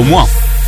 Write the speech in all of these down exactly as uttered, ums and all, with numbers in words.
moins.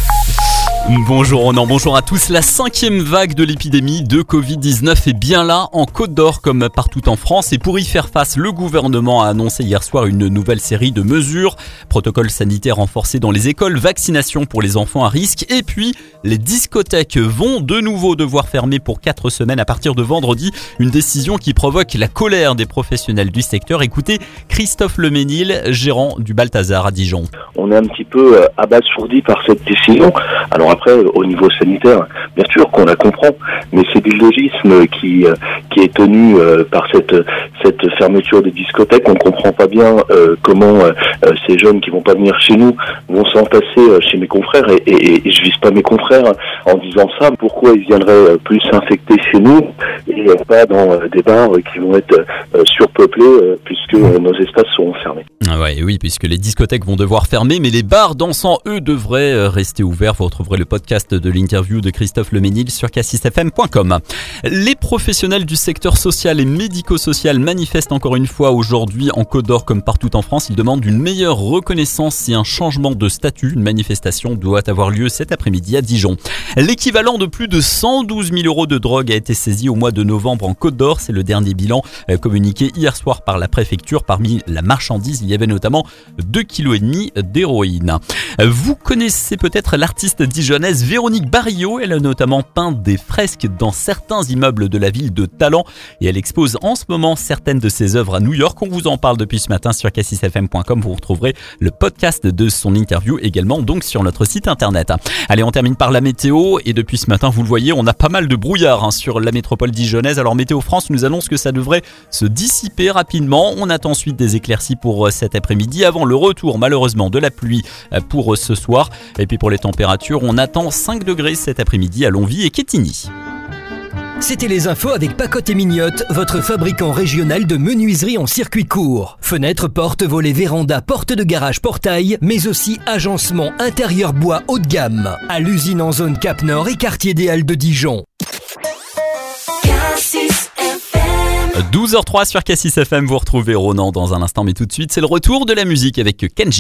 Bonjour Ronan, bonjour à tous. La cinquième vague de l'épidémie de covid dix-neuf est bien là, en Côte d'Or comme partout en France. Et pour y faire face, le gouvernement a annoncé hier soir une nouvelle série de mesures. Protocole sanitaire renforcé dans les écoles, vaccination pour les enfants à risque. Et puis, les discothèques vont de nouveau devoir fermer pour quatre semaines à partir de vendredi. Une décision qui provoque la colère des professionnels du secteur. Écoutez Christophe Leménil, gérant du Balthazar à Dijon. On est un petit peu abasourdi par cette décision. Alors après, au niveau sanitaire, bien sûr qu'on la comprend, mais c'est du logisme qui qui est tenu par cette cette fermeture des discothèques. On comprend pas bien euh, comment euh, ces jeunes qui vont pas venir chez nous vont s'en passer chez mes confrères, et, et, et je vise pas mes confrères en disant ça. Pourquoi ils viendraient plus s'infecter chez nous et pas dans des bars qui vont être surpeuplés puisque nos espaces seront fermés. Ah ouais, oui, puisque les discothèques vont devoir fermer, mais les bars dansants, eux, devraient rester ouverts. Vous retrouverez le podcast de l'interview de Christophe Leménil sur cassis f m point com. Les professionnels du secteur social et médico-social manifestent encore une fois aujourd'hui en Côte d'Or comme partout en France. Ils demandent une meilleure reconnaissance et un changement de statut. Une manifestation doit avoir lieu cet après-midi à Dijon. L'équivalent de plus de cent douze mille euros de drogue a été saisi au mois de novembre en Côte d'Or. C'est le dernier bilan communiqué hier soir par la préfecture. Parmi la marchandise, il y avait notamment deux virgule cinq kilos d'héroïne. Vous connaissez peut-être l'artiste dijonnaise Véronique Barillot. Elle a notamment peint des fresques dans certains immeubles de la ville de Talent et elle expose en ce moment certaines de ses œuvres à New York. On vous en parle depuis ce matin sur cassis f m point com. Vous retrouverez le podcast de son interview également donc sur notre site internet. Allez, on termine par la météo et depuis ce matin, vous le voyez, on a pas mal de brouillard hein, sur la métropole dijonnaise. Alors Météo France nous annonce que ça devrait se dissiper rapidement. On attend ensuite des éclaircies pour cet après-midi avant le retour malheureusement de la pluie pour ce soir. Et puis pour les températures, on attend cinq degrés cet après-midi à Longwy et Quetigny. C'était les infos avec Pacotte et Mignotte, votre fabricant régional de menuiserie en circuit court. Fenêtres, portes, volets, vérandas, portes de garage, portail, mais aussi agencement intérieur bois haut de gamme. À l'usine en zone Cap Nord et quartier des Halles de Dijon. douze heures zéro trois sur Cassis F M, vous retrouvez Ronan dans un instant, mais tout de suite c'est le retour de la musique avec Kenji.